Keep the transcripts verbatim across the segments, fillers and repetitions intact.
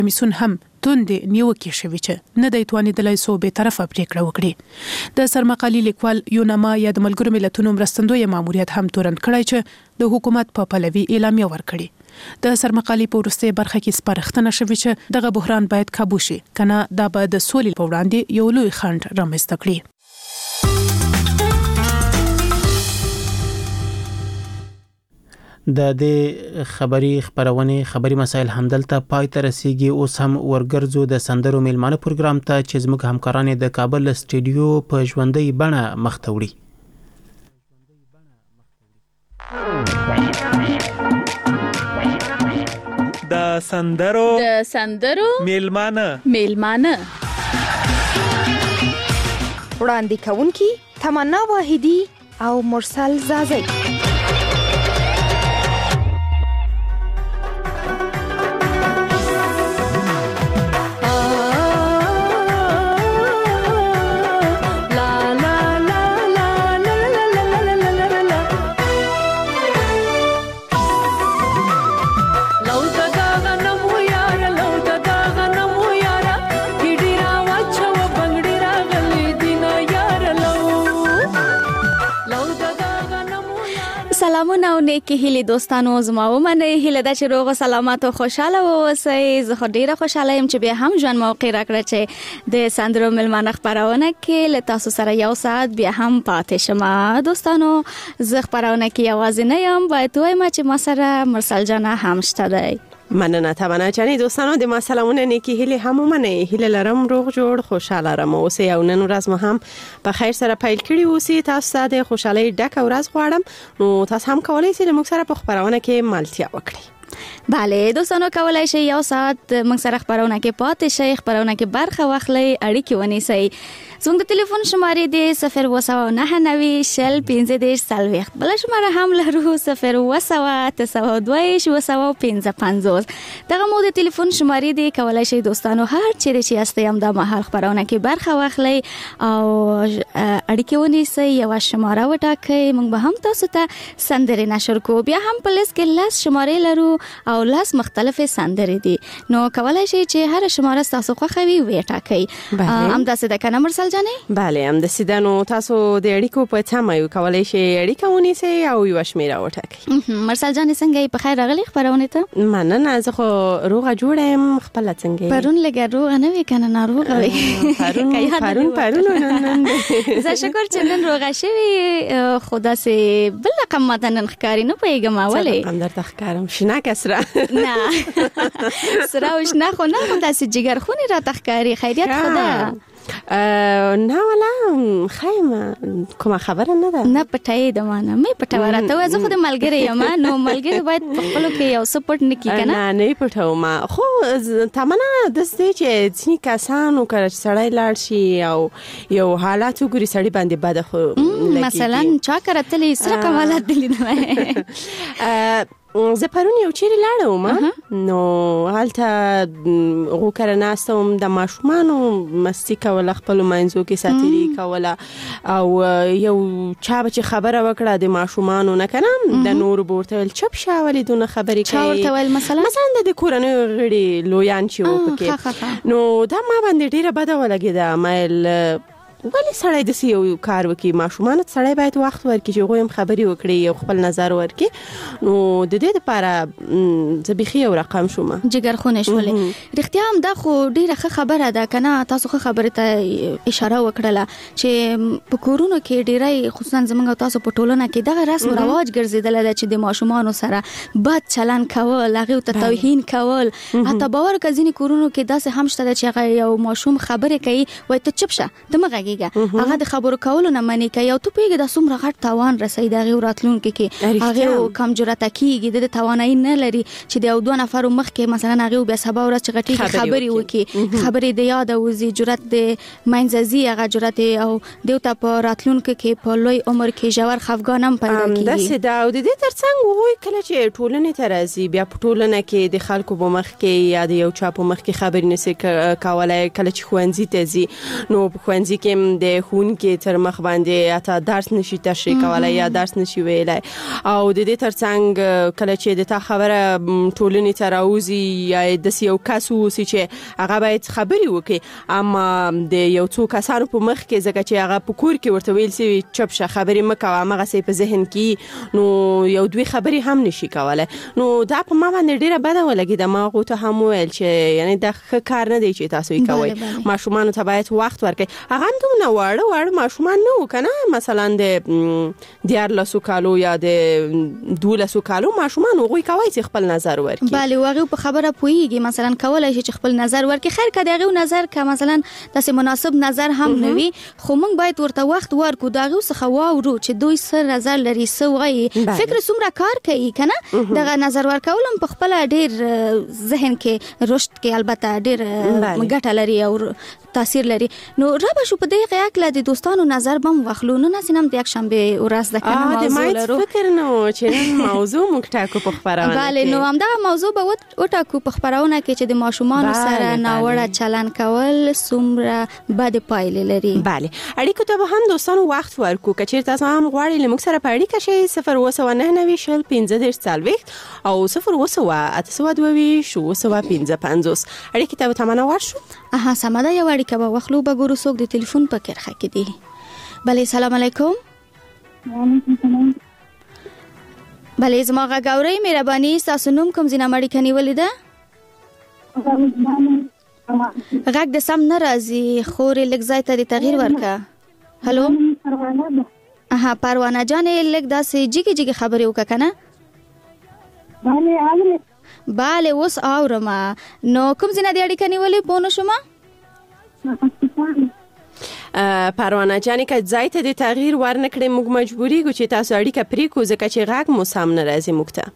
کمیسیون هم توندې نیوکې شوې چې نه دی توانېدلی څو بې طرفه پریکړه وکړي. د سرمقالي لیکوال یوناما یا د ملګرو ملتونو مرستندوی ماموریت هم تورن کړی چې د حکومت په پلوي اعلامیه ورکړي. د سرمقالي په وروستۍ برخه کې سپارښتنه شوې چې دغه بحران باید کابو شي، کنه دا به د سولې په وړاندې یو لوی خنډ رامنځته کړي. د دې خبري خبرونه خبري مسایل همدلته پای ته رسیدي. اوس هم ورګرځو د سندرو میلمانه پروګرام ته چې زموږ همکاران د کابل سټډیو په ژوندۍ بڼه مخته وړي. د سندرو د سندرو میلمانه میلمانه وړاندې کوونکی تمنا واحدی او مرسل زازی. سلامونه او نیکی هیلې دوستانو، زما ومنئ هیله ده چې روغ او سلامت او خوشاله اوسئ. زه خو ډیره خوشاله یم چې بیا هم ژوند موقع راکړه چې د سندرو میلمانه خپرونه کې له تاسو سره یو ساعت بیا هم پاتې شم. دوستانو زه خپرونه کې یوازې نه یم، باید وایم چې ما سره مرسل جانه هم شته دی. مننه تمنا چانی. دوستانو د ما سلامونه نیکی هیله هم ومنئ. هیله لرم روغ جوړ خوشاله رم اوسئ او نن ورځ مو هم په خیر سره پیل کړی اوسئ. تاسو ته د خوشحالۍ ډکه ورځ غواړم. نو تاسو هم کولای شئ موږ سره په خبرونه کې ملتیا وکړئ. بله دوستانو کولای شئ یو ساعت موږ سره خبرونه کې پاتې شئ، خبرونه کې برخه واخلئ، اړیکې ونیسئ. زموږ د ټلیفون شمارې دی صفر اووه سوه نهه نوي شل پنځه دېرش څلوېښت. بله شماره هم لرو صفر اووه سوه اته سوه دوه ویشت اووه سوه پنځه پنځوس. دغه مو د ټلیفون شمارې دی. کولای شئ دوستانو هر چیرې چې یاستئ همدا مهال خبرونه کې برخه واخلئ او اړیکې ونیسئ، یوه شماره وټاکئ، موږ به هم تاسو ته سندرې نشر کوو. بیا هم په لیست کې لس شمارې لرو او لس مختلفې سندرې دي. نو کولای شئ چې هر شماره تاسو خوښوي وټاکئ. همداسې ده کنه مرسل جانې؟ بله همداسې ده. نو تاسو د اړیکو په تمه یو، کولای شئ اړیکه ونیسئ او یوه شمیره وټاکئ. مرسل جانې څنګه یې؟ په خیر راغلې خپرونې ته؟ مننه، زه خو روغه جوړه یم. خپله څنګه یې؟ پرون لږه روغه نه وې کنه ناروغه وې؟ پرون پرون پرون نن زه شکر چې نن روغه شوې، خو داسې بل رقم ماته نن ښکاري، نه پوهېږم ولې. څه رقم درته ښکارم؟ شنه که سره؟ نه سره او شنه خو نه، خو داسې جګرخونې راته ښکاري. خیریت خو ده؟ نه ولا خیم کومه خبره نه ده. نه پټای د مانه مې پټاوه راته وای. زه خو د ملګری یم، نو ملګری باید په خپلو کې یو څه پټ نه کړي کنه. نه نه پټوم. خو تمنا د دې چې ځینې کسانو کله چې سړی لاړ شي او یو حالات وګوري سړی باندې بد خو لګي. مثلا چا کرتلې سره کمالات دي نه. زه پرون یو چیرې لاړم، نو هلته غو کره ناستم، د ماشومانو مستی کوله، خپلو منځو کې ساتیري کوله، او یو چا به چې خبره وکړه د ماشومانو نه کنه، د نورو به ورته ویل چپ شه ولې دونه خبرې کوي. چا ورته ویل مثلا؟ مثلا د کورنیو غړي لویان چې وو پکې. نو دا ما باندې ډېره بده ولګېده. مایل ولی سړی داسې یو کار وکړي، ماشومانو ته سړی باید وخت ورکړي چې هغوی هم خبرې وکړي، یو خپل نظر ورکړي. نو د دې دپاره زه بیخي یو رقم شوم، جګرخونې شولې. رښتیا هم دا خو ډېره ښه خبره ده که نه؟ تاسو ښه خبرې ته اشاره وکړله چې په کورونو کې ډېری خصوصا زموږ او تاسو په ټولنه کې دغه رسم رواج ګرځېدلی ده چې د ماشومانو سره بد چلند کول، هغې ته توهین کول. حتی باور وکړه ځینې کورونو کې داسې هم شته ده چې هغه یو ماشوم خبرې کوي، وایي ته چپ شه، ته مه غږېږه، هغه د خبرو کولو نه منې کوي. او ته پوهېږې دا څومره غټ تاوان رسوي د هغې راتلونکي کې. هغې کم جرأته کېږي، د د توانایي نه لري چې د یو دوه نفرو مخکې مثلا هغې بیا سبا ورځ چې غټېږي خبرې وکړي، خبرې د یاده وځي، جرأت د منځه ځي هغه جرأت، او دیو ته په راتلونکي کې په لوی عمر کې ژور خفګان هم پیدا کېږي. داسې ده. او د دې تر څنګ هغوی کله چې ټولنې ته راځي، بیا په ټولنه کې د خلکو په مخ کې یا د یو چا په مخ کې خبرې نشي کولی. کله چې ښوونځي ته ځي، نو په ښوونځي کې د ښوونکي تر مخ باندې اته درس نشي تشریح کولای یا درس نشي ویلای او د دې ترڅنګ کله چې د تا خبره ټولنې ته راوځي یا د یو کس وسی چې هغه باید خبري وکړي اما د یو څو کسانو په مخ کې ځکه چې هغه په کور کې ورته ویل سي چپ شه خبري مکوه هغه سي په ذهن کې نو یو دوی خبري هم نشي کولای نو دا په ما باندې ډیره بده ولګیده ما غو ته هم ویل چې یعنی دا ښه کار نه دی چې تاسو یې کوئ ماشومان ته باید وخت ورکړي هغه هم دومره واړه واړه ماشومان نه وکنه مثلا د دیار لاسو کالو یا د دولسو کالو ماشومان وغوي کوي چې خپل نظر ورکړي بله واغه په خبره پويږي مثلا کولای شي چې خپل نظر ورکړي خیر کده غو نظر که مثلا تاسو مناسب نظر هم نه وي خو موږ باید ورته وخت ورکو دا غو څخه واورو چې دوی سر نظر لري سوغي فکر څومره کار کوي کنه دغه نظر ورکولم په خپل ډیر ذهن کې رشد کې البته ډیر ګټه لري او تاثیر لري نو رب شو په دغه اکل د دوستانو نظر بم واخلو نو نسینم د یک شنبه ورځ د کنه موضوع لرو فکر نو چې موضوع موږ ټاکو په خبرونه بله نو هم دا موضوع به وټاکو په خبرونه کې چې د ماشومان سره ناوړه چلن کول څومره بد پایلې لري بله اړیکو ته به هم دوستانو وخت ورکو که چیرته تاسو هم غواړئ لمک سره په اړیکه شئ صفر اووه سوه نهه نوي شل پنځه دېرش څلوېښت او صفر اووه سوه اته سوه دوه ویشت اووه سوه پنځه پنځوس اړیکې ته به تمنا ورشو اها سمه ده یو اړیکه به واخلو به ګورو څوک د تلیفون په کرخه کې دی بله سلام علیکم بله زما غږ اورئ مهرباني ستاسو نوم کوم ځای نه اړیکه نیولې ده غږ د سم نه راځي خورې لږ ځای ته د تغییر ورکړه هلو اها پروانه جانې لږ داسې جګې جګې خبرې وکړه کنه بله اوس اورم نو کوم ځای نه د اړیکه نیولې پوه نه شوم پروانه جانې که ځای ته د تغییر ورنکړې موږ مجبورېږو چې تاسو اړیکه پرېږدو ځکه چې غږ مو سم نه راځي موږ ته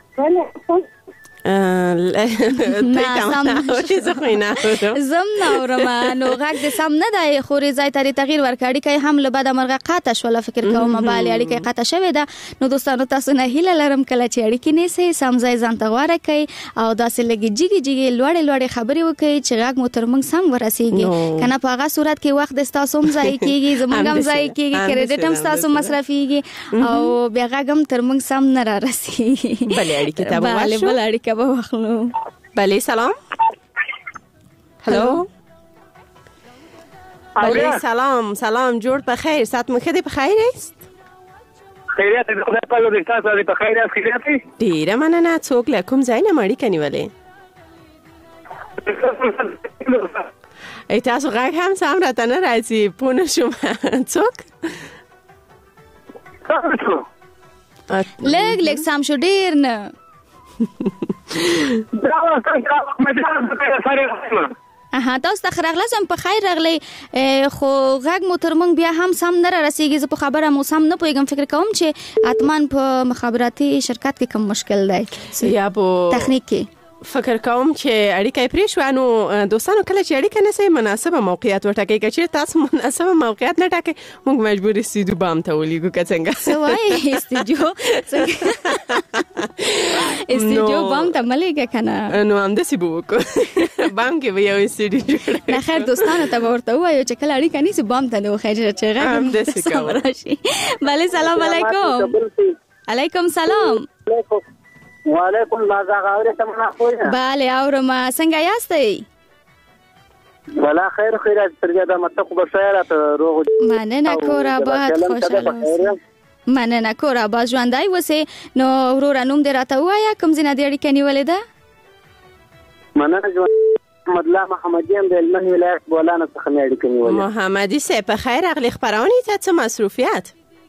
زم نه اورم نو غږ د سم نه دی خورې ځای ته د تغییر ورکړه اړیکه هم له بده مرغه قطع شوله فکر کوم بله اړیکه قطع شوې ده نو دوستانو تاسو نه هیله لرم کله چې اړیکې نیسئ سم ځای ځان ته غوره کړئ او داسې لږې جګې جګې لوړې لوړې خبرې وکړئ چې غږ مو تر موږ سم ورسیږي کنه په هغه صورت کې وخت ستاسو هم ضایع کیږي زموږ هم ضایع کیږي کریډټ هم ستاسو مصرفیږي او بیا غږ هم تر موږ سم نه را رسیږي بله اړیکې ته به بله بله اړیکه به واخلو بله سلام هلو بله سلام سلام جوړ په خیر سات مو ښه دی په خیر است خیریت دی خدای پاک دې تاسو دې په خیر است خیریت دی ډیره مننه څوک له کوم ځای نه اړیکه نیولې ای تاسو غږ هم سم راته نه راځي پوه نه شوم څوک لږ لږ سم شو ډیر نه اها تاسو ته راغلم په خیر راغلی خو غږ مو تر موږ بیا هم سم نه رسیږي زه په خبره مو سم نه پوهیږم فکر کوم چې اتمن په مخابراتي شرکت کې کوم مشکل دی یا په تخنیک کې فکر کوم چې اړیکه پرې شو نو دوستانو کله چې اړیکه نسې مناسبه موقعیت وټاکئ چې تاسو مناسبه موقعیت نه ټاکئ موږ مجبور استودیو بام ته ولېږو که څنګه سوای استودیو استودیو بام ته ملګه کنه نو هم داسې به وکړو بام کې به یو استودیو جوړ نه خیر دوستانو ته ورته وایو چې کله اړیکه نیسي بام ته نو خیر چې غږ هم داسې کوو بله سلام علیکم علیکم سلام وعلیکم السلام اورته مناسبه بله اورم څنګه یاستئ ولا خیر خیرات ترګه د متقو بشاره ته روغ مننه کور آباد خوشاله مننه کور آباد ژوندۍ وسه نو ورور نوم دې راته وایا کوم ځای نه دې اړیکه نیولې ده مننه محمد الله محمدي هم د هلمند ولایت بولانه څخه مې اړیکه نیولې محمدي سه په خیر اغلی خبرونه ته څه مصروفیت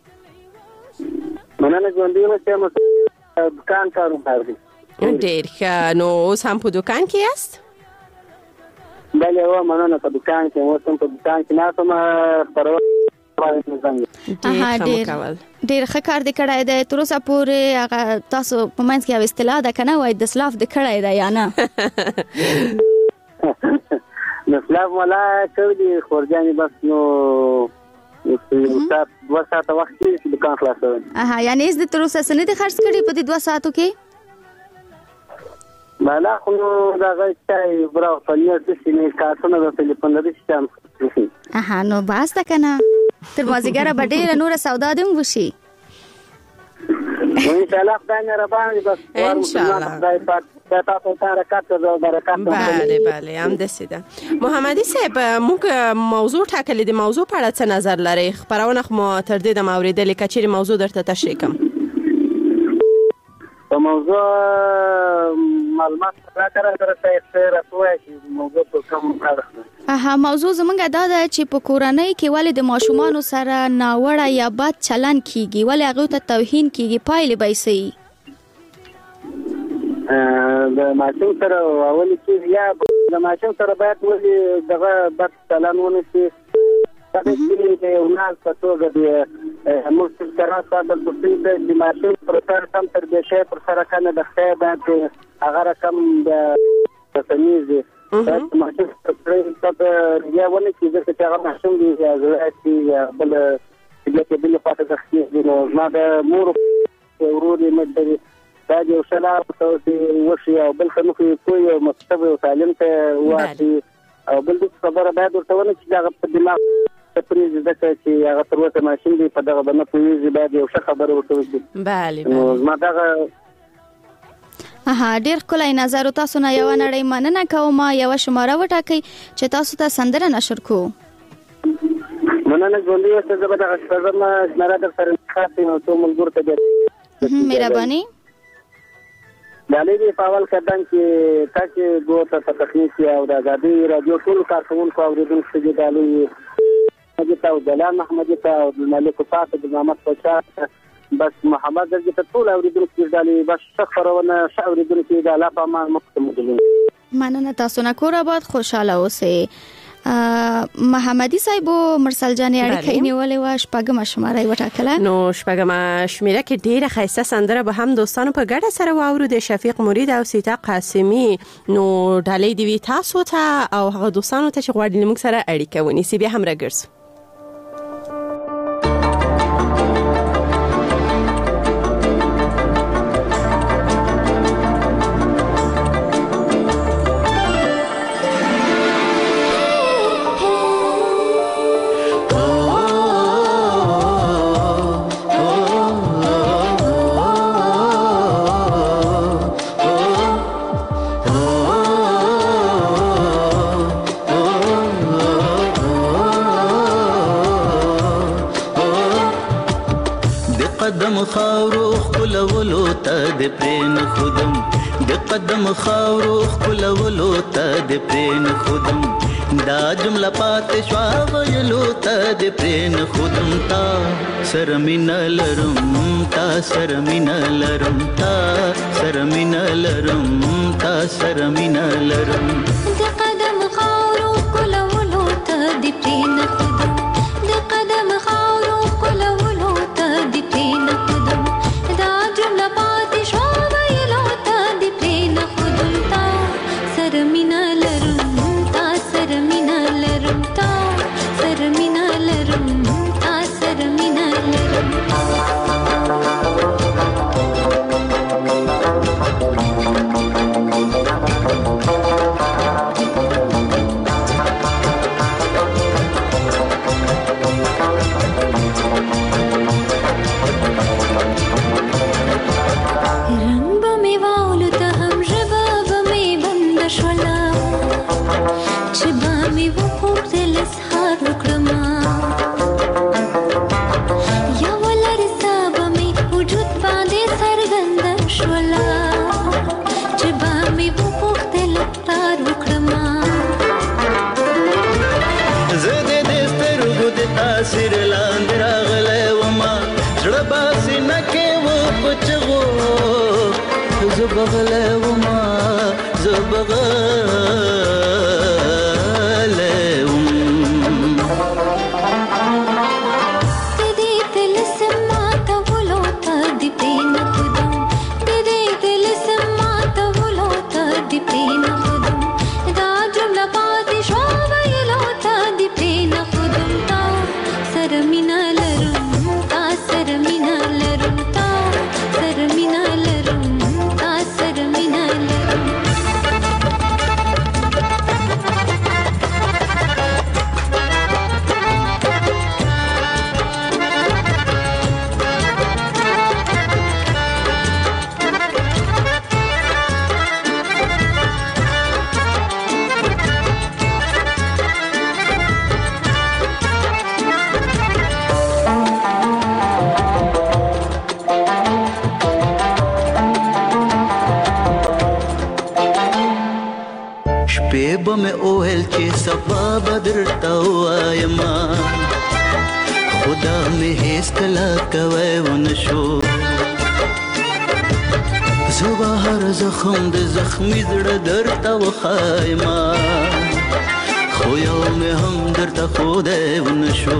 مننه ژوندۍ وسه دکان کارو کوي ډېر ښه نو اوس هم په دکان کې یاست بله و مننه په دکان کې اوس هم په دکان کې ناسم خبرونه ډېر ډېر ښه کار دې کړی دی تر اوسه پورې هغه تاسو په منځ کې یو اصطلاح ده که نه وایي د سلاف دې کړی دی یا نه د سلاف ملا کړی دي خورجانې بس نو دوه ساعته وخت کې دکان خلاصوي اها یعنی هیڅ د تر اوسه څه نه دي خرڅ کړي په دې دوه ساعتو کې بالا خو دا غي چای برا فنیت د سینې کارتونه د ټلیفون لري چې اها نو باز تا کنه تر مازیګره بډېره نور سودا دم وشي ان شاء الله خدای رباني بس ان شاء الله خدای پاک تاسو ته برکات او برکات بله بله هم دسي ده محمدي صاحب موږ موضوع ټاکلې د موضوع په اړه څه نظر لري خبرونه خو تر دې د اوریدلې کچېري موضوع درته تشریح کوم په موضوع معلومات راکړه درته څه راځوي چې موضوع په کوم اړه اها موضوع زمونږ دا ده چې په کورنۍ کې ولې د ماشومان سره ناوړه یا بد چلن کیږي ولې هغه ته توهین کیږي پایلې به سي د ماشوم سره اول کې یا د ماشوم سره باید ولې دغه بد چلن ونشي تاسو چې یو ناس په توګه د موږ سره تاسو په څیر د ماشوم پر سر کم تر دې شی پر سره کنه د خیر باید هغه رقم د تمیز تاسو ماشوم سره تاسو یا ونه چې چې هغه ماشوم دی یا زړه بل چې بل پاتې د خیر نو ما د مور وروري مده دا یو شلا په وشي او بل خنو کوی مکتب او تعلیم ته واسي او بل څه خبره باید ورته ونه چې دا په دماغ پرې ځکه چې هغه تر اوسه ماشین دی په دغه باندې پوهیږي باید یو څه خبره ورته وکړي بله بله ما دغه اها ډیر کولای نظر تاسو نه یو نړۍ مننه کوم یو شماره وټاکئ چې تاسو ته سندره نشر کو مننه ګوندې چې زه به دغه شپږم شماره در سره خاصه او ټول ملګرو ته مهرباني دالې په اول قدم کې تاسو ګوته په تخنیک او د ازادي رادیو ټول کارکونکو اوریدونکو ته دالې مجلس او جلال محمد ته او ملک فاطمه د محمد پاچا بس محمد درجه ته ټول اوریدونکو دالې بس شخرونه اوریدونکو د الله په امان مخکمه مننه تاسو نه کور آباد خوشاله اوسئ محمدي صاحب مرسل جان اړیکې نیولې و شپږم شماره وټاکله نو شپږم شمیره کې ډیره خاصه سندره به هم دوستانو په ګډه سره واورو د شفیق مرید او سیتا قاسمی نو ډالۍ دی تاسو ته او هغه دوستانو ته چې غواړي موږ سره اړیکه ونیسي به هم راګرځي قدم خاورو خلولو ته د پرین خودم د قدم خاورو خلولو ته د پرین خودم دا جمله پاتې شوا ویلو ته د پرین خودم تا سرمین لرم تا سرمین لرم تا سرمین لرم تا سرمین لرم د قدم خاورو خلولو ته د پرین خودم د قدم خاورو خلولو ته د پرین خودم دا جمله پاتې شوا ویلو ته د پرین خودم تا سرمین لرم تا سرمین لرم تا سرمین لرم تا سرمین لرم تاثیر لاندې راغلی وما زړه باسي نه کې و په چغو زه بغلی وما زه بغلی وم د دې طلسم ماتولو ته د پرې نه خودم د دې طلسم ماتولو ته د پرې نه خودم دا جمله پاتې شوه ویلو ته د پرې نه خودم تا سرمینه لرم تا سرمینه لرم تا سرمینه لرم تا سرمینه لرم بیب میں اوہل چی صفا بدر تاوائما خدا میں حیث کلا کوئے ونشو زبا هر زخم د زخمی زړه درته وخایما خو یو مې هم درته ښودی ونشو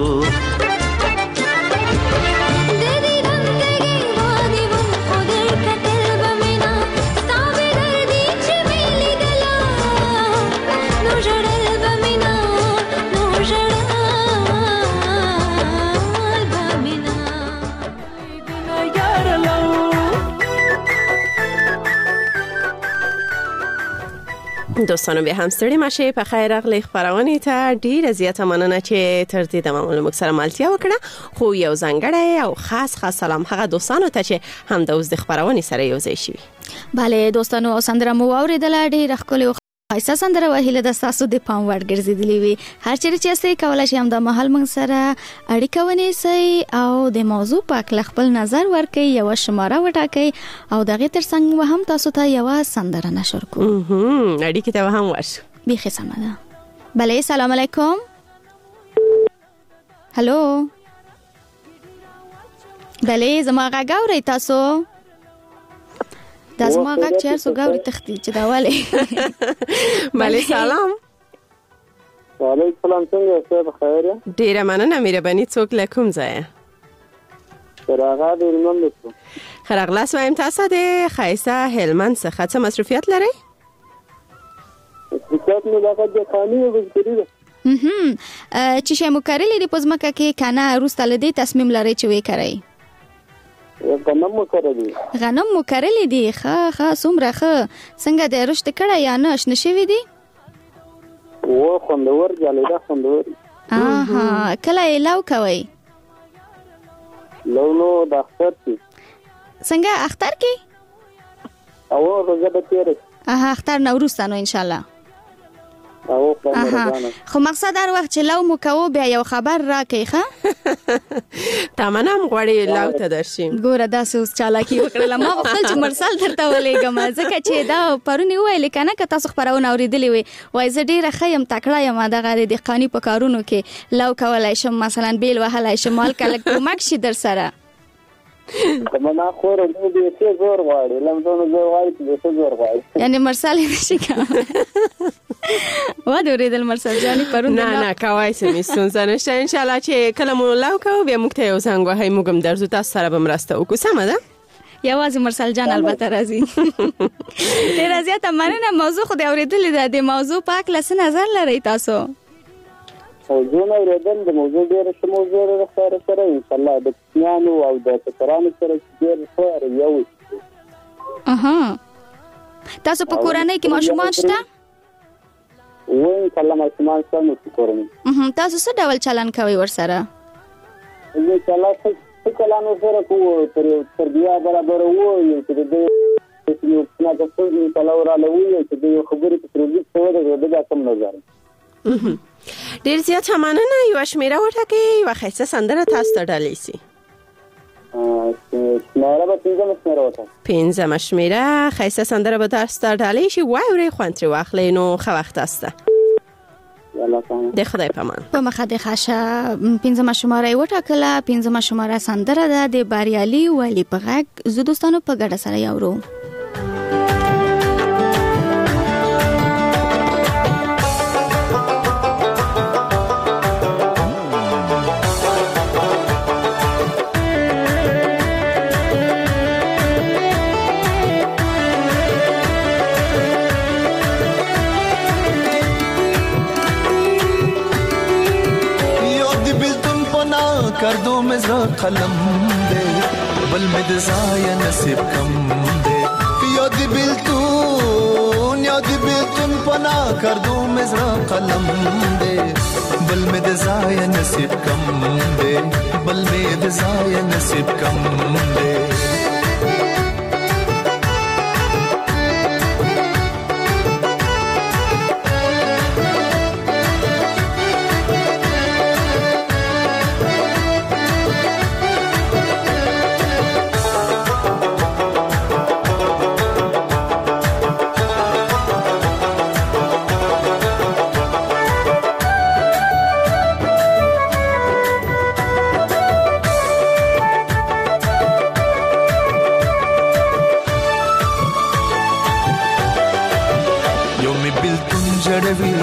دوستانو بیا هم ستړي مشه په خیر راغلی خبرونه ته ډیره زیاته مننه چې تر دې دمه موږ سره مالتیا وکړه خو یو ځانګړی او خاص خاص سلام هغه دوستانو ته چې هم د اوس د خبرونه سره یو ځای شي. bale دوستانو او سندره مو اوریدله ډیره ښکلې ایسا سندره وهله د تاسو د پام وړ ګرځېدلې وي هر چیرې چې تاسو کولای شئ هم د محل موږ سره اړیکه ونیسئ او د موضوع په اړه خپل نظر ورکړئ یو شماره وټاکئ او دغه ترڅنګ هم تاسو ته یو سندره نشر کوو اړیکه ته هم ورشو بيخي سمه ده. بله سلام علیکم هلو بله زما غږ اورئ تاسو دا زما غږ چیر سو ګاوري تختی چې دا والے بله سلام وعلیکم السلام څنګه یاست بخیر ډیره مننه مهرباني څوک لکم ځای راغا د هلمند څخه خرغلاس وایم تاسو د خایسه هلمند څخه څه مصرفیت لرئ مصرفیت نو دا د خاني وګړي ده هم چې شی مو کړلې د پزماکه کې کنه روسته لدی تصمیم لري چې وې کوي غنم مو کړلې غنم مو کړلې دي ښه ښه څومره ښه څنګه د رشد کړه یا نه شنه شوی دي و خوندور جالیدا خوندور اها کله یلاو کوي لو نو د اختر کې څنګه اختر کې او روزه به تیرې اها اختر نوروز ته نو ان شاء الله او خو مقصد هر وخت چې لو مو کوو بیا یو خبر راکې ښه تمنام غوړې لو ته درشي ګوره داسې اوس چالاکي وکړله ما غوښتل چې مرسل درته ولېږم ځکه چې دا پرونې وویلې که نه که تاسو خپرونه اورېدلې وې وایي زه ډېره ښه یم تکړه یم دغه د دهقاني په کارونو کې لو کولی شم مثلا بیل وهلی شم هلکه لږ کومک شي در سره تمنا خور نو دې څه زور غواړي لمدونو زور غواړي چې څه زور غواړي یعنی مرسل نشي کوي وا د ورېدل مرسل جاني پرون نه نه کوي سمې ستونزه نشته ان شاء الله چې کله مو لو کوو بیا موږ ته یو څنګه وهی موږ هم درځو تاسو سره به مرسته وکړو سمه ده یوازې مرسل جان البته راځي ډېره زیاته مننه موضوع خو دې اورېدلې ده د موضوع په هکله څه نظر لرئ تاسو موضوع نه اورېدل د موضوع ډېره ښه موضوع ده سره سره ان شاء الله د کوچنیانو او د کسرانو سره ډېر ښه یو اها تاسو په کورنۍ کې ماشومان شته وای کله ماشومان څنګه کورنۍ تاسو څه ډول چلن کوي ورسره زه چلا څه چلن سره کوو تر تربیه برابر وو یو چې د یو څنګه څنګه تلورا لوي چې د خبرې په تربیه څه ده دا کوم نظر ډیر زیات مننه یو شمیره وټاکئ یو ښایسته سندره تاسو ته ډالۍ سي شمیره به پنځمه شمیره وټاکئ پنځمه شمیره ښایسته سندره به تاسو ته ډالۍ شي واورئ خوند ترې واخلئ نو ښه وخت تاسو ته د خدای په امان په مخه د خاشه پنځمه شماره یې وټاکله پنځمه شماره سندره ده د بریالي ولي په غږ زه دوستانو په ګډه سره یاورو कर दो मैं जरा कलम दे बल में दजाया नसीब कम दे याद बिल तू याद बिल तुम पना कर दो मैं जरा कलम दे बल में दजाया नसीब कम दे बल में दजाया नसीब कम दे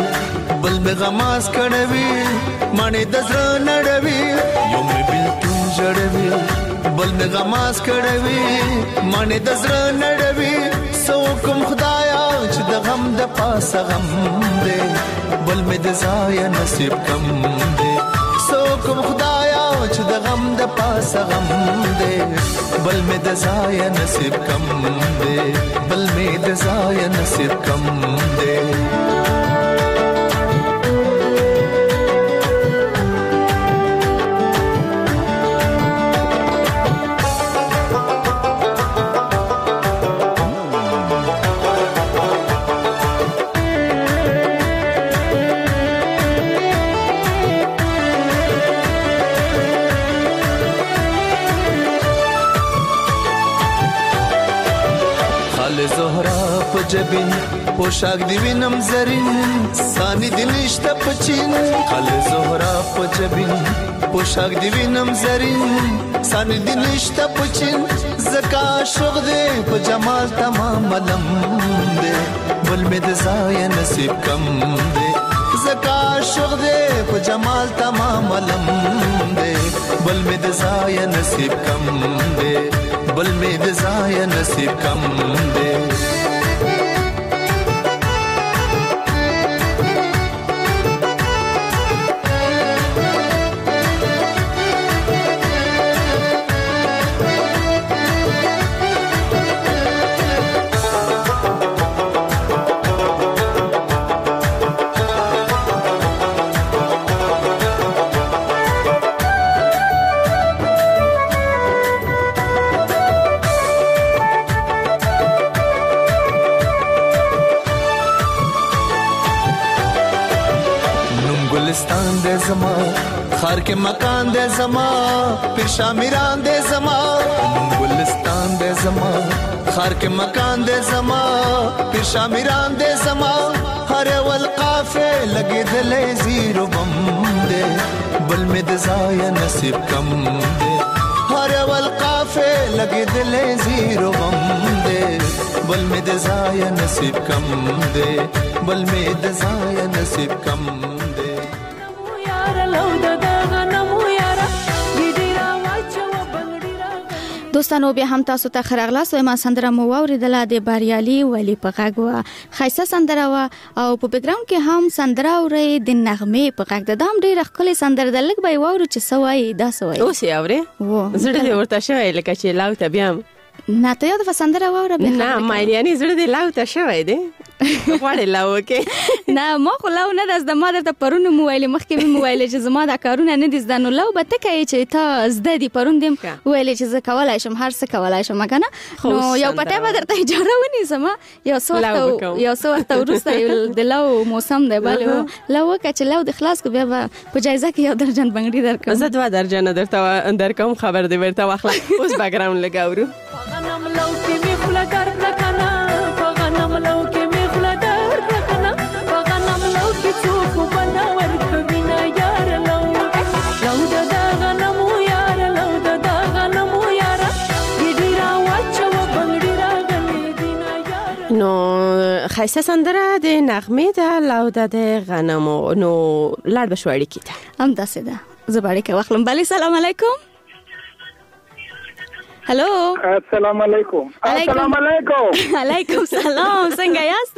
بل می غماس کړوي مانه د زړه نړوي یو می بلتون جړوي بل می غماس کړوي مانه د زړه نړوي سو کوم خدایا چې د غم د پاسه غم دې بل می د ځای نصیب کم دې سو کوم خدایا چې د غم د پاسه غم دې بل می د ځای نصیب کم دې بل می د ځای نصیب کم دې جبین پوشاک دی وینم زرین سانی دی نشتا پچین خال زهرا په جبین پوشاک دی وینم زرین سانی دی نشتا پچین زکا شوق دی په جمال تمام علم دی بل می د ځای نصیب کم دی زکا شوق دی په جمال تمام علم دی بل می د ځای نصیب کم دی بل می د ځای نصیب کم دی خار के मकान दे जमा फिर शामिरान दे जमा गुलिस्तान दे जमा खार के मकान दे जमा फिर शामिरान दे जमा हर वल काफे लगे दिले जीरो बम दे बल में दजाया नसीब कम दे हर वल काफे लगे दिले जीरो बम दे बल में दजाया नसीब कम दे बल में दजाया नसीब कम दे دوستانو بیا هم تاسو ته خرغلاس وایم سندره مو اوریدله د باریالي ولی په غږ و خایسته سندره و او په بیکګراوند کې هم سندره اوري د نغمه په غږ د دام ډیر خپل سندره د لګ به وورو چې سوای دا سوای اوس یې اوري زړه دې ورته شوی لکه چې لاو ته بیا نه ته یو د سندره ووره بیا نه مې یعنی زړه دې لاو ته شوی دی غواړې لاو کې نه ما خو لاو نه د ما درته پرونه موبایل مخکې مې موبایل چې زما د کارونه نه دي زدانو لاو به ته کوي چې ته زده دي پرون دیم ویل چې زه کولای شم هر څه کولای شم کنه نو یو پټه به درته اجازه ونیسم یو څو یو څو وخت ورسته د لاو موسم دی بل لاو کچ لاو د خلاص کو بیا په جایزه کې یو درجن بنګړي درکم زه دوا درجن درته درکم خبر دی ورته واخله اوس بیکګراوند لګاورو غنم لو کې می خلا کار کنه غنم لو کې می خلا در کنه غنم لو کې څوک بناور کبینا یار لو لو د غنم یار لو د غنم یار دې را واچو بنګړي را غلې دینا یار نو خایسته سندره د نغمه د لو د غنم نو لاړ بشوړی کیته هم داسې ده زباړی کې واخلم بلی سلام علیکم هلو السلام علیکم السلام علیکم علیکم سلام څنګه یاست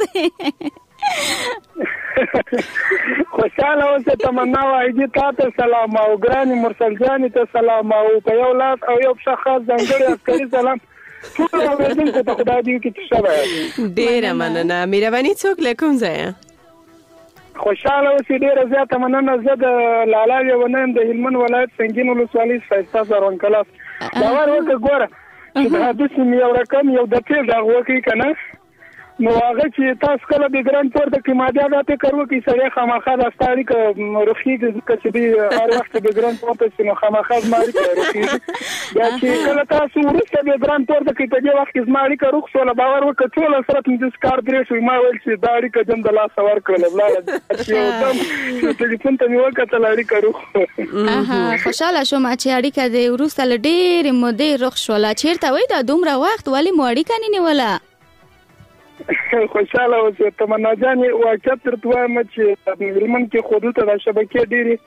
خوشاله اوسه تمنا وايي تاسو سلام او ګراني مرسل جان ته سلام او په یو لاس او یو شخص ځانګړي عسکري سلام ټول اوریدونکو ته خدای دې کې تشبه ډیره مننه مهرباني څوک لیکم ځای خوشاله اوسې ډیره زیاته مننه زه د لالاوي ونن د هلمند ولایت سنگین ولسوالۍ فیصله زرون کلاس دا ورته ګوره چې دا د سیمې یو رقم یو د تیر دا وکی کنه نو هغه چې تاسو کله د ګران پور د قیمتیا دا فکر وکړي سړی خامخا د ستاري ک روخي د کسې دی هر وخت د ګران پور ته سينو خامخا ماري کوي دا چې کله تاسو ورسته د ګران پور د کې په دې وخت کې ماري کوي خو له باور وکړي ټول سره د سکار درې شوی ما ویل چې داړي کجم د لاس ور کړل بل چې یو دم ټلیفون ته نیو کته لاري کړو اها خوشاله شوم چې اړیکه د ورسته ډېر مودې رخ شولا چیرته وای دا دومره وخت ولی مو اړیکه نه نیولا خوشاله اوسه. تمنا جان واقعیت درته وایم چې هلمند کې خو دلته د شبکې ډېرې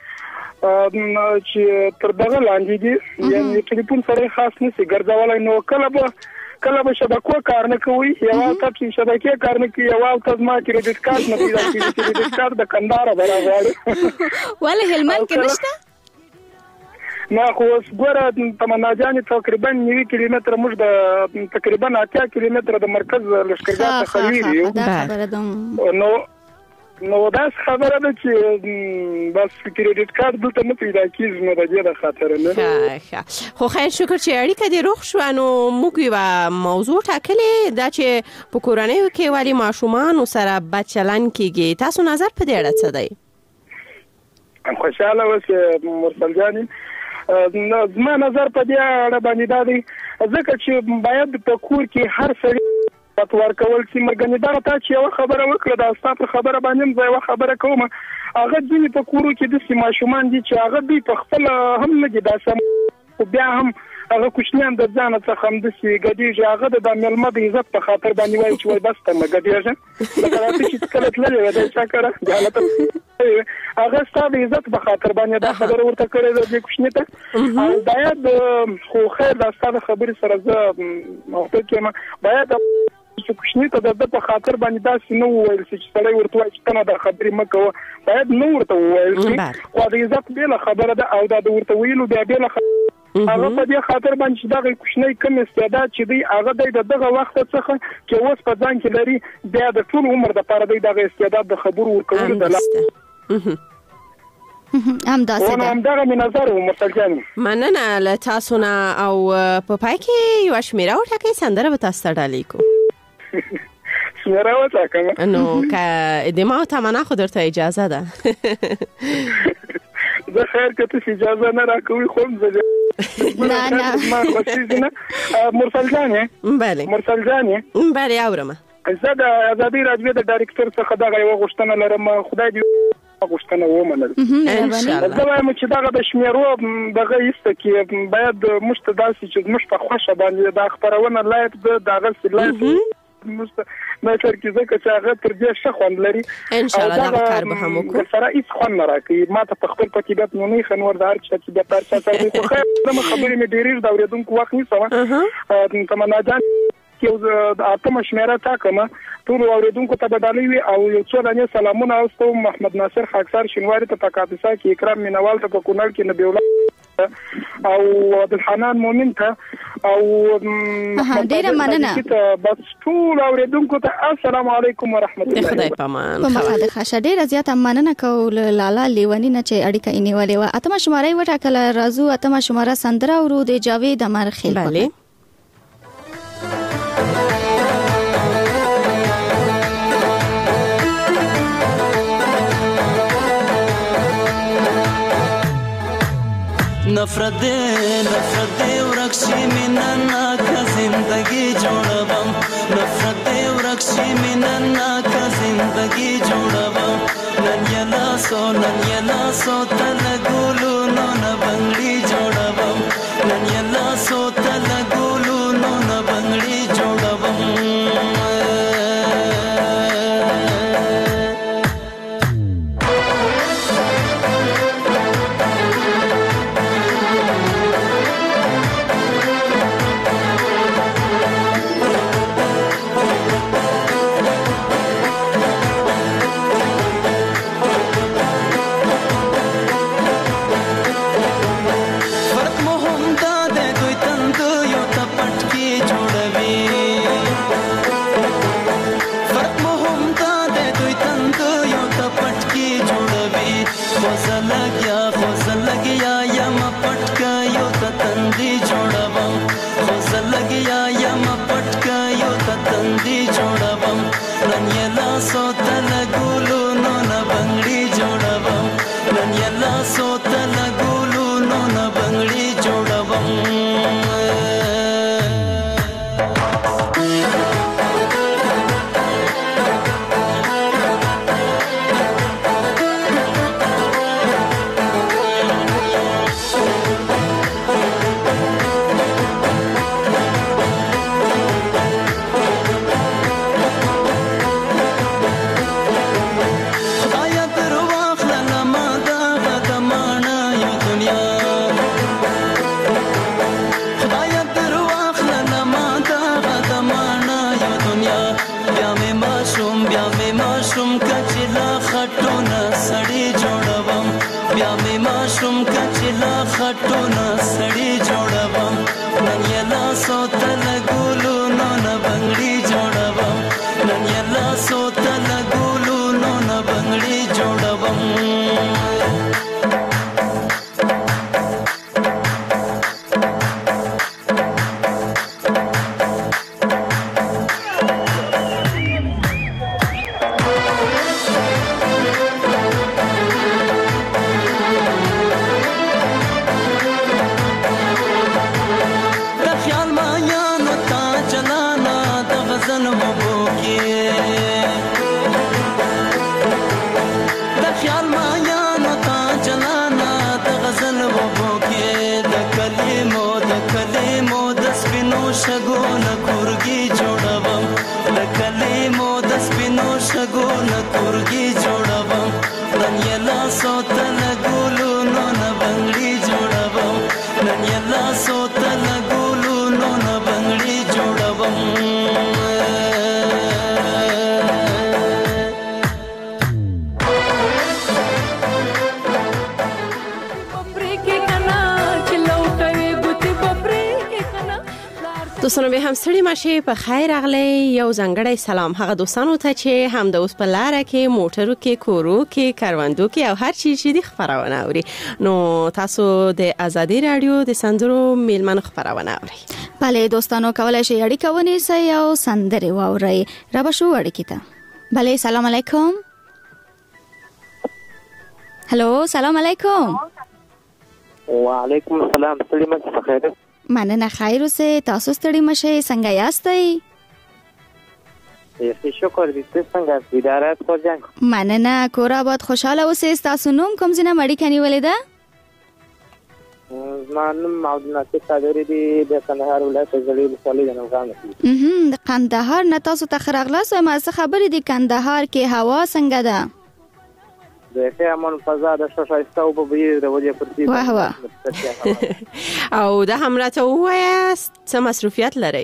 چې تر دغه لاندې دي، یعنې ټلیفون سره خاص نشي ګرځولی. نو کله به کله به شبکو کار نه کوي، یوه ته چې شبکې کار نه کوي، یوه ته زما کریډټ کارت نه پیدا کېږي. کریډټ کارت د کندهار به راغواړي. ولې هلمند کې نشته؟ نه خو اوس ګوره تمنا جانې تقریبا نوي کیلومتره موږ د تقریبا اتیا کیلومتره د مرکز لښکرګاه څخه لرې یو. دا خبره ده. نو نو داس خبره ده چې بس کریډټ کارت دلته نه پیدا کېږي، نو د دې د خاطر نه. ښه ښه خو خیر شکر چې اړیکه دې روغ شوه. نو موږ یوه موضوع ټاکلې دا چې په کورنیو کې ولې ماشومانو سره بد چلند کېږي. تاسو نظر په دې اړه څه دی؟ خوشحاله اوسې مرسل جانې. زما نظر په دې اړه باندې دا دی ځکه چې باید په کور کې هر سړي فتوا ورکول چې مرګنې دا تا چې یوه خبره وکړه دا ستا پر خبره باندې زه یوه خبره کوم. هغه ځینې په کورو کې داسې ماشومان دي چې هغه دوی په خپله هم نه دي دا سم، خو بیا هم هغه کوچنیان د ځانه څخه همداسې ګډېږي. هغه د دا مېلمه د عزت په خاطر باندې وایي چې وایي بس ته مه ګډېږه. لکه راته چې کله تللې وې دی چا کره جالته هغه ستا د عزت په خاطر باندې دا خبره ورته کړې ده دې کوچني ته. او باید خو خیر دا ستا د خبرې سره زه موافق یم. باید چې کوچني ته د ده په خاطر باندې داسې نه وویل شي چې سړی ورته وایي چې ته نه دا خبرې مه کوه. باید نه ورته وویل شي، خو د عزت بېله خبره ده او دا د ورته ویلو بیا بېله خبره. هغه په دې خاطر باندې چې دغه کوچنی کوم استعداد چې دی هغه دی د دغه وخت څخه چې اوس په ځان کې لري، بیا د ټول عمر دپاره دی دغه استعداد د خبرو ورکولو د لارې همداسې ده. همدغه مې نظر و مرسل جانې. مننه له تاسو نه. او په پای کې یوه شمېره وټاکئ، سندره به تاسو ته ډالۍ کوو. شمېره وټاکمه؟ نو که د ما او تمنا خو درته اجازه ده. زه خیر که تاسو اجازه نه راکوئ خو هم زه نه نه ما خوښېږي نه. مرسل جانې. بله مرسل جانې. بله اورمه. زه د ازادي راډیو د ډایرکټر څخه دغه یوه غوښتنه لرم. خدای دې غوښتنه ومنل. زه وایم چې دغه د شمېرو دغه ایسته کې باید موږ ته داسې چې زموږ په خوښه باندې دا خپرونه لایق ده د هغسې لایق نشر کې ځکه چې هغه تر دې ښه خوند لري. انشاءالله دغه کار به هم وکړو. سره هېڅ خوند نه راکوي. ما ته په خپل طبیعت نو نه ښه نور د هر چا طبیعت هر چا سره دی. خو خیر زما خبرې مې ډېرېږي د اورېدونکو وخت نیسم. تمنا جان یو د اتمه شمېره ټاکمه، ټولو اورېدونکو ته به ډالۍ وي او یو څو دانې سلامونه اوستوم محمد ناصر خاکسار شینواري ته په کاپیسا کې، اکرام مینوال ته په کونړ کې، نبی الله او عبدالحنان مومن ته او ډېره مننه. بس ټول اورېدونکو ته السلام علیکم ورحمت الله. خدای پامان. په مخه د خاشه ډېره زیاته مننه کوو له لالا لیوني نه چې اړیکه یې نیولې وه. اتمه شماره یې وټاکله. راځو اتمه شماره سندره اورو د جاوید امرخیل. بله नफरत दे नफरत दे ورکشي مینا نا کا زندگی جوړوم. نفرت دے ورکشي مینا نا کا زندگی جوړوم. نن یلا سو نن یلا سو تل ګولو نو نه بنگړي جوړوم. نن یلا سو تل ګولو نو نه بنگړي جوړوم. یلا خټونه سړی جوړوم نن یلا سوتل ګولو نو نه بنگړي جوړوم نن یلا سوتل ګولو نو نه بنگړي جوړوم شګونه کورګي جوړوم د کلمو د سپینو شګونه کورګي جوړوم نن یلا سوتل ګولو نو نه بنگړي جوړوم نن یلا سوتل ګولو نو نه بنگړي جوړوم دوستانو به هم ستړي مشه په خیر اغلی یو ځانګړی سلام هغه دوستانو ته چې هم د اوس په لاره کې موټرو کې کورو کې کاروندو کې او هر چی چې دی خبرونه اوري نو تاسو د ازادي رادیو د سندرو میلمن خبرونه اوري بله دوستانو کولای شئ اړیکه ونیسئ او سندرې واورئ را به شو اړیکې ته بله سلام علیکم هلو سلام علیکم وعلیکم السلام ستړي مشه په خیر مننه خیر اوسه تاسو ستړي مشه څنګه یاستئ یې شکر دې څنګه اداره کوجنګ مننه کور آباد خوشاله اوسه تاسو نوم کوم ځنه مړی کني ولې ده نام معودنات صادری دی د کندهار ولایت زړی ولسوالۍ د نوګام اها د کندهار نه تاسو ته خرغلاس او ما څه خبرې دي کندهار کې هوا څنګه ده د خیامون فضا د شوشایسته او په بیر د وجه پرتی واه واه او د همراته وایست څه مصروفیت لري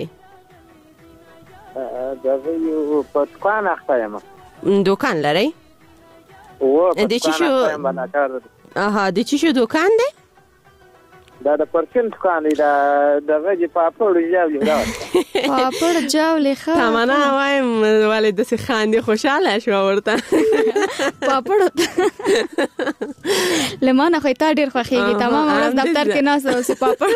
دا یو په دکان اخته یم دکان لري او په دکان یم اها د چی شو دکان دی دا د پرچم دکان دی دا د وجه پاپړ جاولې دا پاپړ جاولې ښه تمنا وایم ولې د څه خاندي خوشاله شو ورته پاپړ لمانه خو ته ډیر خوخیږي تمام ورځ دفتر کې ناس اوس پاپړ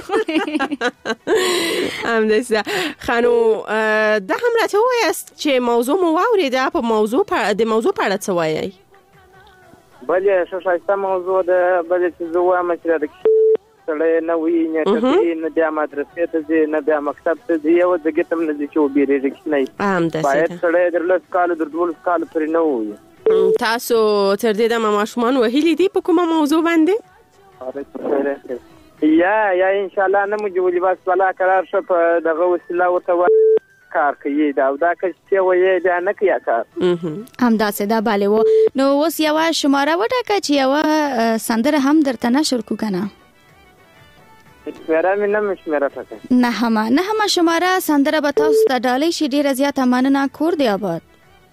ام دسه خانو د همراته وایست چې موضوع مو واوریده په موضوع د موضوع په اړه څه وایي بلې شوشایسته موضوع د بلې چې زه وایم چې د سړی نه وي نه کوي نه د مدرسې ته ځي نه د مکتب ته ځي او د ګټم نه ځي چې وبېریږي نه باید سړی در لس کال در دولس کال پرې نه وي تاسو تر دې د ماشومان وهلي دي په کومه موضوع باندې یا یا ان شاء الله نه مو جوړي بس ولا قرار شو په دغه وسیله وته کار کوي دا دا چې وایي دا نه کوي کار هم دا سدا بالي وو نو اوس یو شماره وټاکه چې یو سندره هم درته نشر کو کنه شماره مې نه مشمره پکې نه هم نه هم شماره سندره به تاسو ته ډالۍ شي ډیره زیاته مننه کور دی آباد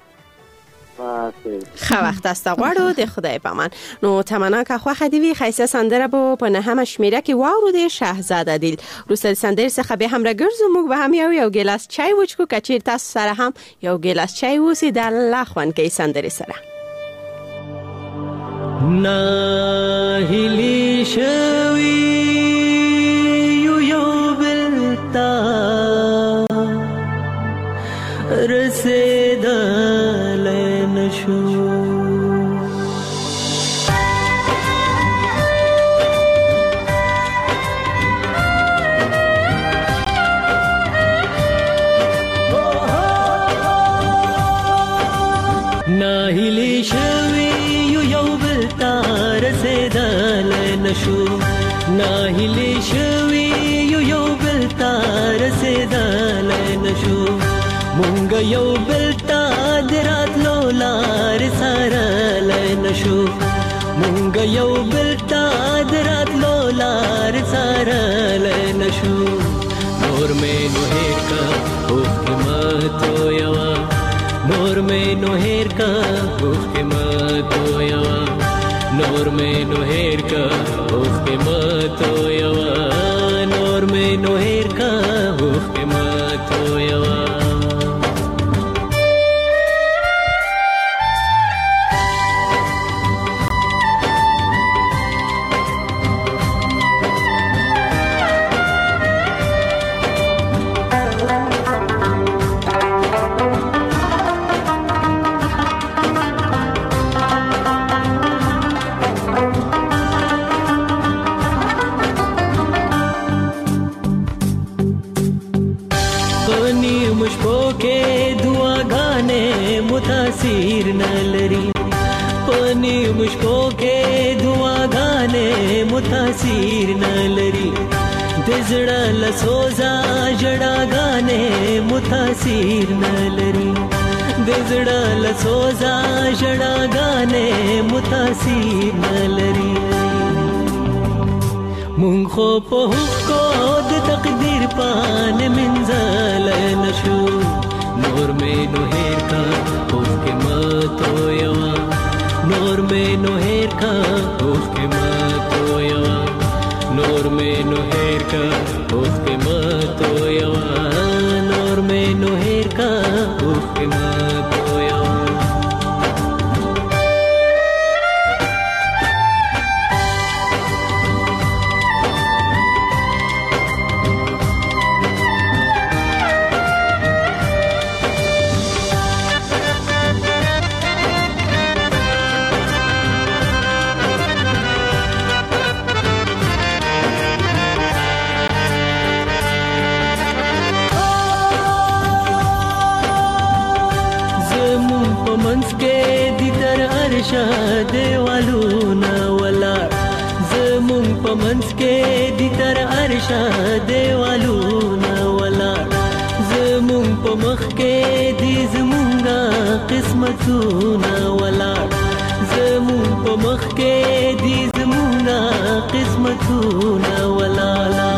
خو وخت است غواړو د خدای پامان نو تمنا که خو خدیوی خیسه سندره بو په نه هم شمیره کې واورو د شهزاده دیل روسل سندره څخه به هم راګرځو موږ به هم یو یو ګلاس چای وچکو کچیر تاسو سره هم یو ګلاس چای وسی د الله خوان کې سندره سره ناهلی شوی یو یو بلتا رسیدل نشو ناهلی شوی یو یو بلتا رسیدل نشو ناهلی شوی یو یو بلتا رسیدل نشو مونږ یو بلتا دراتلو لار سره لنشو مونږ یو بلتا دراتلو لار سره لنشو نور مې نو هیر کا اوخ ماتو یوا نور مې نو هیر کا اوخ ماتو یوا نور مې نو هیر کا اوخ ماتو یوا نور مې نو هیر کا اوخ ماتو یوا متاثر न लरी पानी मुझको के दुआ गाने मुतासिर न लरी दिजड़ा लसोजा जड़ा गाने मुतासिर न लरी दिजड़ा लसोजा जड़ा गाने मुतासिर न लरी मुंखो पहुको द तकदीर पान मंजल नशू नूर में नोहेर का उसके मातो यवा नूर में नोहेर का उसके मातो यवा नूर में नोहेर का उसके मातो यवा नूर में नोहेर का उसके मातो यवा देवालू ना वला ज़मुन पमंस के दितर अर्शा देवालू ना वला ज़मुन पमख के दिज़मुंगा किस्मतू ना वला ज़मुन पमख के दिज़मुंगा किस्मतू ना वला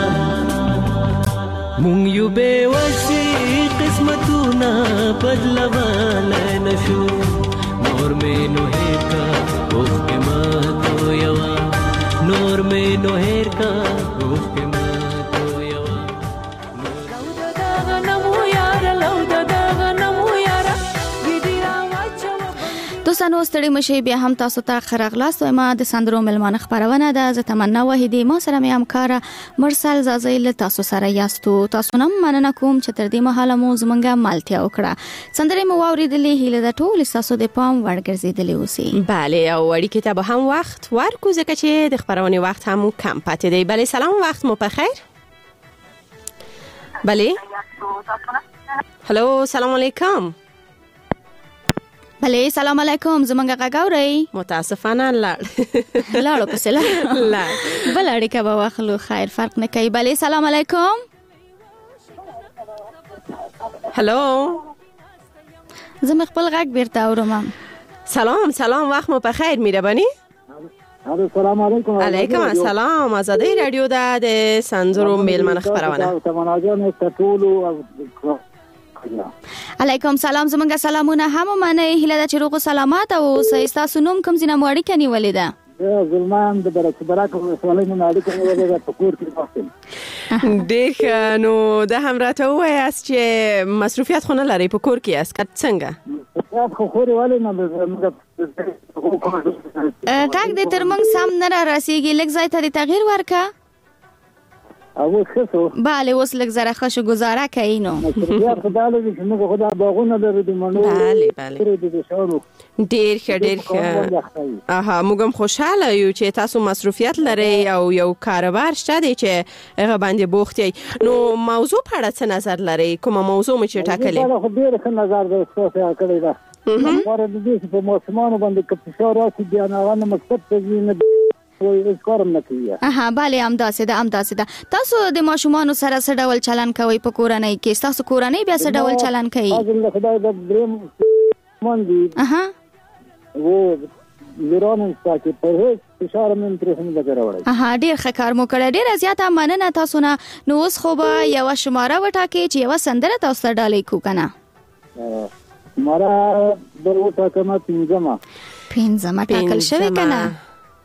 मुंग यू बेवसी किस्मतू ना बदलवाला नशू नूर में नोहेर का उसके मातो यवा नूर में नोहेर का उसके मातो यवा लौदा दागा नमो यारा लौदा दागा नमो यारा गिदिरा वाचो دوستانو ستړي مشي بیا هم تاسو ته خراغلاست ما د سندرو ملمانه خبرونه ده ز تمنا وحیدی ما سره مې همکار مرسل زازیل تاسو سره یاستو تاسو نم مننه کوم چې تر دې مهاله مو زمونږه مالتیا وکړه سندرې مو واوریدلې هیله ده ټول تاسو د پام ورګرځیدلې اوسئ بله او اړیکې ته به هم وخت ورکو ځکه چې د خبرونې وخت هم کم پاتې دی بله سلام وخت مو په خیر بله هلو سلام علیکم بله سلام علیکم زمونږه غاګورئ متاسفانه لاړ لاړو پسې لاړ بل اړیکه به واخلو خیر فرق نه کوي بله سلام علیکم هلو زه خپل غږ بیرته اورم سلام سلام وخت مو په خیر مهرباني السلام علیکم علیکم السلام آزادی رادیو ده د سنزرو میلمنه خبرونه تمناجان ټولو علیکم سلام زمونږه سلامونه هم منه هیله ده چې روغ او سلامت او تاسو نوم کوم ځینه مو اړیکه نیولې ده زلمان د برکت برکت ولې نه اړیکه نیولې ده په کور کې پاتې ډېر نو د هم راته وایاست چې مصروفیت خو نه لري په کور کې است څنګه خو خوري ولې نه غږ دې تر موږ سم نه را رسیږي لږ ځای ته تغییر ورکا او خصو bale اوس لږ زره خشو گزاره کوي نو بیا خدای دې چې موږ خدای باغونه لرو د منو bale bale ډیر ښه ډیر ښه اها موږ هم خوشاله یو چې تاسو مصروفیت لرئ او یو کاروبار شته دی چې هغه باندې بوخت یې نو موضوع په اړه څه نظر لرئ کومه موضوع مو چې ټاکلې خو ډیر ښه نظر د څه کړی دا مور دې په موسمونو باندې کې فشار راځي بیا نه مکتب ته نه وای کارم نه کوي اها bale امداسه ده امداسه ده تاسو د ماشومان سره څه ډول چلن کوي په کورنۍ کې تاسو کورنۍ بیا څه ډول چلن کوي حاضر خدای د دریم مونږ اها و لرونم چې په هیڅ فشار من تر هم لګراوړي اها ډیر ښه کار مو کړی ډیر زیاته مننه تاسو نه نو اوس خو به یو شماره وټاکي چې یو سندره تاسو ته ډالې کو کنه مارا دروته کما پینځما پینځما ټاکل شوی کنه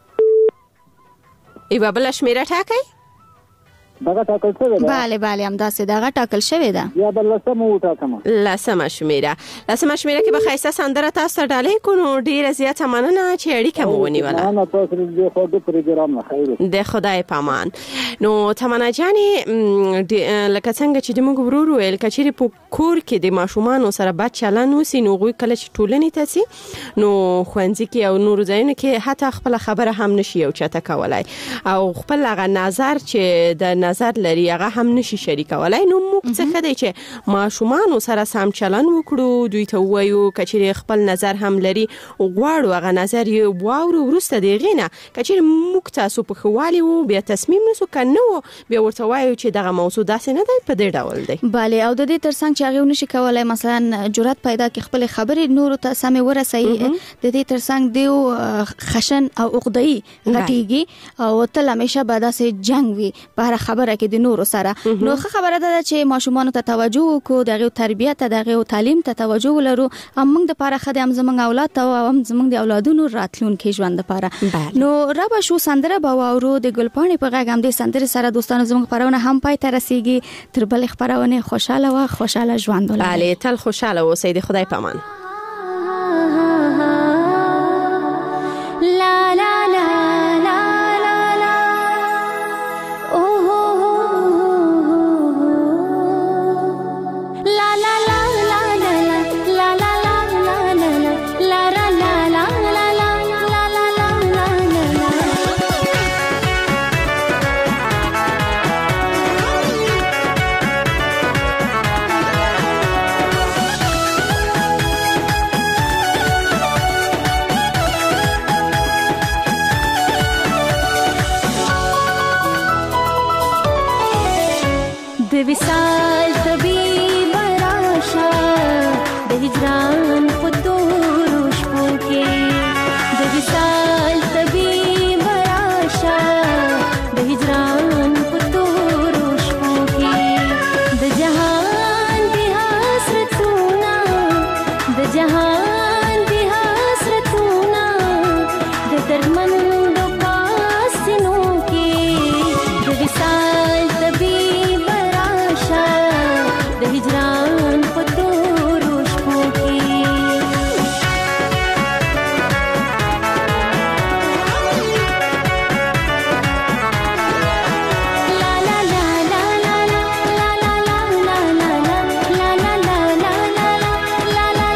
یوه بله شمیره ټاکئ. دغه ټاکل شوی ده. bale bale همداسې دغه ټاکل شوی ده. یا بل لسمه وټاکم. لسمه شمیره لسمه شمیره کې به ښایسته سندره تاسو ته ډالۍ کړو. نو ډېره زیاته مننه چې اړیکه مو ونیوله. مننه تاسو د خو د پروګرام نه خیر. د خدای پامان. نو تمنا جانې لکه څنګه چې د موږ ورور ویل کچېرې په کور کې د ماشومانو سره بد چلند وسي نو غوي کله چې ټولنې ته سي نو خوندې کې او نور ځایونه کې حتی خپل خبره هم نشي او چاته کولای او خپل هغه نظر چې د نظر لري هغه هم نشي شریکولای. نو موږ څه کړی چې ماشومانو سره سم چلند وکړو دوی ته وایو کچېرې خپل نظر هم لري غواړو هغه نظر یې واورو وروسته د غینه کچېرې موږ تاسو په خوالي وو بیا تصمیم نسو کنو بیا ورته وایو چې دغه موضوع داسې نه دی په دې ډول دی. bale او د دې ترڅنګ چې هغه نشي کولای مثلا جرأت پیدا کړي خپل خبرې نور ته سمې ورسوي د دې ترڅنګ دیو خشن او عقده‌ای غټيږي او تل همیشه به داسې جنگ وي په هر خبره کې د نور سره. نو خبره ده چې ماشومان ته توجه وکړو دغه تربیت دغه تعلیم ته توجه ولرو موږ د پاره خدای هم زمونږ اولاد ته او هم زمونږ د اولادونو راتلونکي ژوند لپاره. نو رب شو سندره به واورو د ګلپاڼې په غږ هم د سندره سره دوستانو زموږ خبرونه هم پای ته رسیږي. تر بل خبرونه خوشاله و خوشاله ژوند ولرئ. بله تل خوشاله اوسئ. د خدای پامان. لا لا لا لا لا لا اوه لا لا لا لا لا لا لا لا لا لا لا لا لا د وصال طبيب راشه د هجران په تورو شپو کې د وصال طبيب راشه د هجران په تورو شپو کې د جهان دی حسرتونه د جهان دی حسرتونه د درمندو پاسینو کې د وصال طبيب د هجران په تورو شپو کې لا لا لا لا لا لا لا لا لا لا لا لا لا لا لا لا لا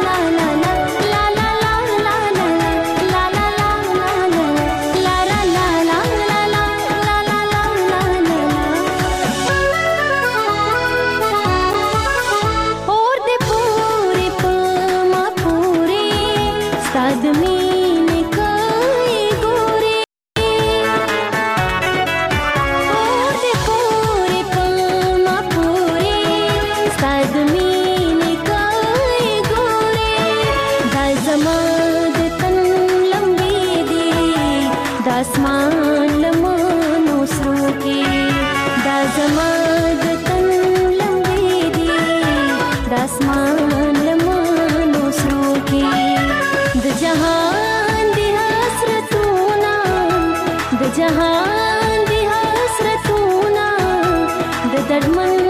اسمان لمنو سرو کې دا زما د تن لمبې دي د اسمان لمنو سرو کې د جهان دی حسرتونه د جهان دی حسرتونه د درمن